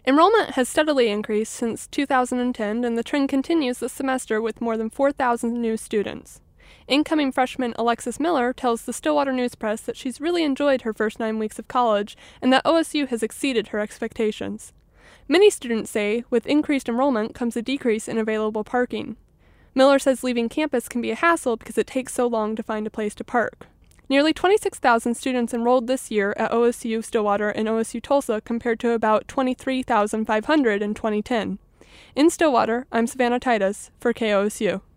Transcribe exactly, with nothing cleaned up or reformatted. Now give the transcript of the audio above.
Enrollment has steadily increased since two thousand ten, and the trend continues this semester with more than four thousand new students. Incoming freshman Alexis Miller tells the Stillwater News Press that she's really enjoyed her first nine weeks of college and that O S U has exceeded her expectations. Many students say with increased enrollment comes a decrease in available parking. Miller says leaving campus can be a hassle because it takes so long to find a place to park. Nearly twenty-six thousand students enrolled this year at O S U Stillwater and O S U Tulsa compared to about twenty-three thousand five hundred in twenty ten. In Stillwater, I'm Savannah Titus for K O S U.